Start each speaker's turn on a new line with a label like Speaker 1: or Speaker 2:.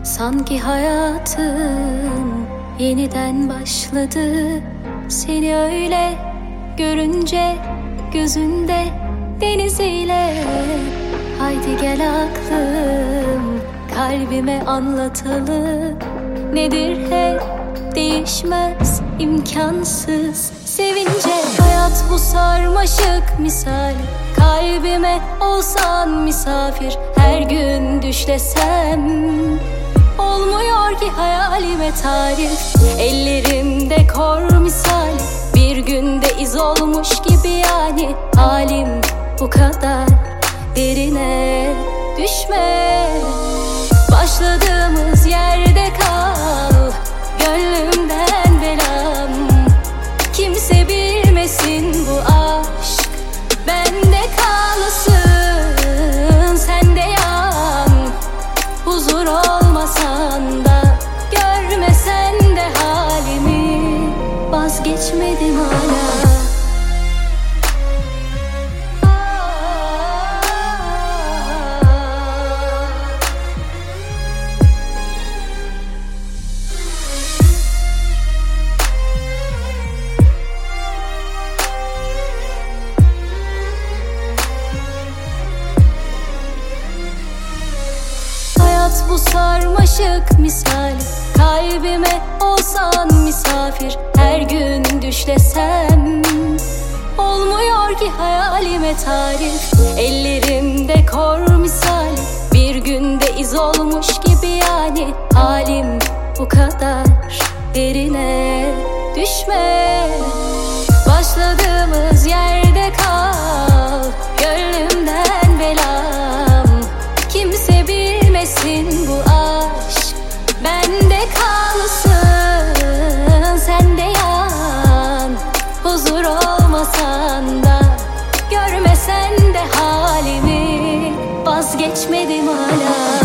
Speaker 1: Sanki hayatım yeniden başladı. Seni öyle görünce gözünde deniziyle. Haydi gel aklım, kalbime anlatalım. Nedir hep değişmez, imkansız sevince. Hayat bu sarmaşık misali, kalbime olsan misafir. Her gün düşlesem olmuyor ki hayalime tarif. Ellerimde kor misali, bir günde iz olmuş gibi yani. Halim bu kadar derine düşme. Başladığımız yerde kal, gönlümden belam. Kimse bilmesin bu aşk bende kalsın. Sen de yan, huzur olmasan da, görmesen de halimi. Vazgeçmedim hala. Bu sarmaşık misali, kalbime olsan misafir. Her gün düşlesem olmuyor ki hayalime tarif. Ellerimde kor misali, bir günde iz olmuş gibi yani. Halim bu kadar derine düşme. Başladığımız yerde kal, gönlümden belam. Kimse bilmesin bu aşk bende kalsın. Sen de yan, huzur olmasan da, görmesen de halimi. Vazgeçmedim hala.